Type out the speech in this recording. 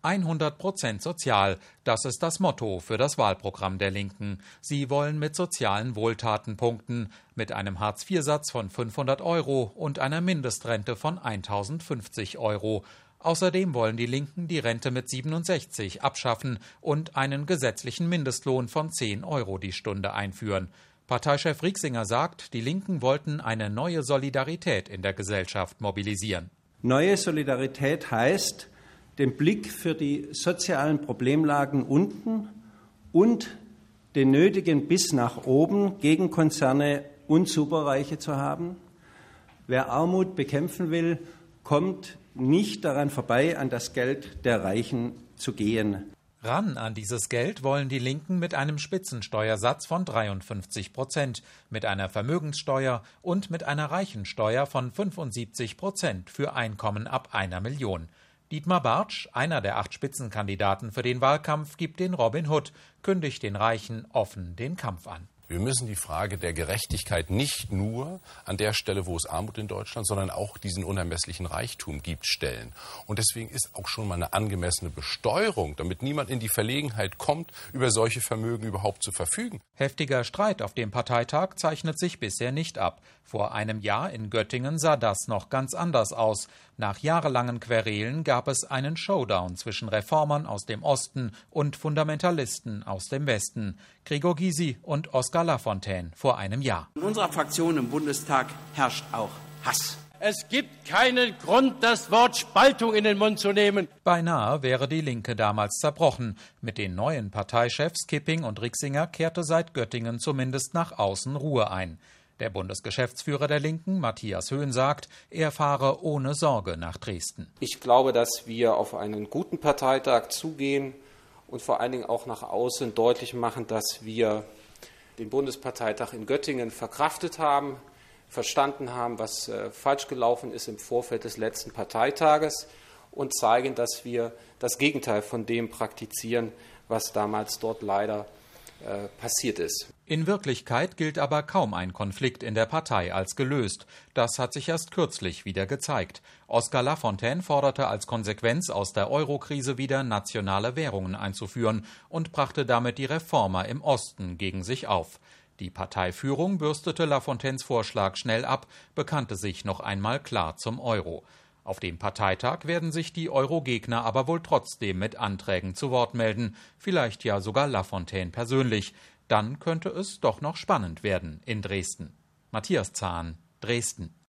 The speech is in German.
100% sozial, das ist das Motto für das Wahlprogramm der Linken. Sie wollen mit sozialen Wohltaten punkten, mit einem Hartz-IV-Satz von 500 € und einer Mindestrente von 1.050 €. Außerdem wollen die Linken die Rente mit 67 abschaffen und einen gesetzlichen Mindestlohn von 10 € die Stunde einführen. Parteichef Rixinger sagt, die Linken wollten eine neue Solidarität in der Gesellschaft mobilisieren. Neue Solidarität heißt, den Blick für die sozialen Problemlagen unten und den nötigen Biss nach oben gegen Konzerne und Superreiche zu haben. Wer Armut bekämpfen will, kommt nicht daran vorbei, an das Geld der Reichen zu gehen. Ran an dieses Geld wollen die Linken mit einem Spitzensteuersatz von 53%, mit einer Vermögenssteuer und mit einer Reichensteuer von 75% für Einkommen ab 1 Million. Dietmar Bartsch, einer der 8 Spitzenkandidaten für den Wahlkampf, gibt den Robin Hood, kündigt den Reichen offen den Kampf an. Wir müssen die Frage der Gerechtigkeit nicht nur an der Stelle, wo es Armut in Deutschland, sondern auch diesen unermesslichen Reichtum gibt, stellen. Und deswegen ist auch schon mal eine angemessene Besteuerung, damit niemand in die Verlegenheit kommt, über solche Vermögen überhaupt zu verfügen. Heftiger Streit auf dem Parteitag zeichnet sich bisher nicht ab. Vor einem Jahr in Göttingen sah das noch ganz anders aus. Nach jahrelangen Querelen gab es einen Showdown zwischen Reformern aus dem Osten und Fundamentalisten aus dem Westen. Gregor Gysi und Oskar Lafontaine vor einem Jahr. In unserer Fraktion im Bundestag herrscht auch Hass. Es gibt keinen Grund, das Wort Spaltung in den Mund zu nehmen. Beinahe wäre die Linke damals zerbrochen. Mit den neuen Parteichefs Kipping und Rixinger kehrte seit Göttingen zumindest nach außen Ruhe ein. Der Bundesgeschäftsführer der Linken, Matthias Höhn, sagt, er fahre ohne Sorge nach Dresden. Ich glaube, dass wir auf einen guten Parteitag zugehen und vor allen Dingen auch nach außen deutlich machen, dass wir den Bundesparteitag in Göttingen verkraftet haben, verstanden haben, was falsch gelaufen ist im Vorfeld des letzten Parteitages und zeigen, dass wir das Gegenteil von dem praktizieren, was damals dort leider passiert ist. In Wirklichkeit gilt aber kaum ein Konflikt in der Partei als gelöst. Das hat sich erst kürzlich wieder gezeigt. Oskar Lafontaine forderte als Konsequenz aus der Euro-Krise wieder nationale Währungen einzuführen und brachte damit die Reformer im Osten gegen sich auf. Die Parteiführung bürstete Lafontaines Vorschlag schnell ab, bekannte sich noch einmal klar zum Euro. Auf dem Parteitag werden sich die Euro-Gegner aber wohl trotzdem mit Anträgen zu Wort melden, vielleicht ja sogar Lafontaine persönlich. Dann könnte es doch noch spannend werden in Dresden. Matthias Zahn, Dresden.